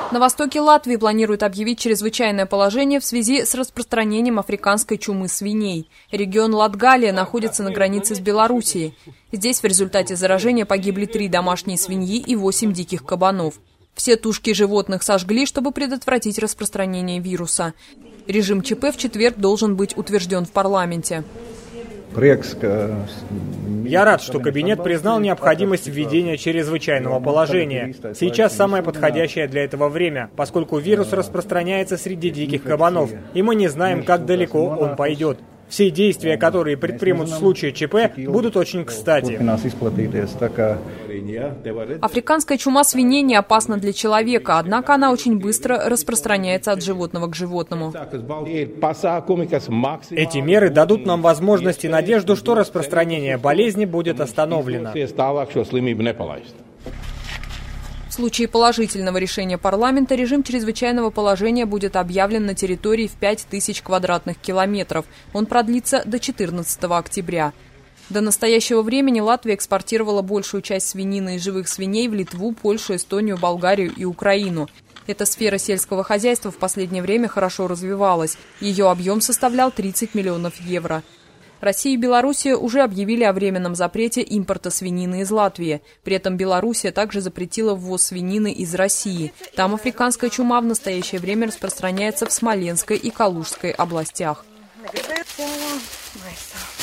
На востоке Латвии планируют объявить чрезвычайное положение в связи с распространением африканской чумы свиней. Регион Латгалия находится на границе с Белоруссией. Здесь в результате заражения погибли 3 домашние свиньи и 8 диких кабанов. Все тушки животных сожгли, чтобы предотвратить распространение вируса. Режим ЧП в четверг должен быть утвержден в парламенте. Я рад, что кабинет признал необходимость введения чрезвычайного положения. Сейчас самое подходящее для этого время, поскольку вирус распространяется среди диких кабанов, и мы не знаем, как далеко он пойдет. Все действия, которые предпримут в случае ЧП, будут очень кстати. Африканская чума свиней не опасна для человека, однако она очень быстро распространяется от животного к животному. Эти меры дадут нам возможность и надежду, что распространение болезни будет остановлено. В случае положительного решения парламента режим чрезвычайного положения будет объявлен на территории в 5000 квадратных километров. Он продлится до 14 октября. До настоящего времени Латвия экспортировала большую часть свинины и живых свиней в Литву, Польшу, Эстонию, Болгарию и Украину. Эта сфера сельского хозяйства в последнее время хорошо развивалась. Ее объем составлял 30 миллионов евро. Россия и Белоруссия уже объявили о временном запрете импорта свинины из Латвии. При этом Белоруссия также запретила ввоз свинины из России. Там африканская чума в настоящее время распространяется в Смоленской и Калужской областях.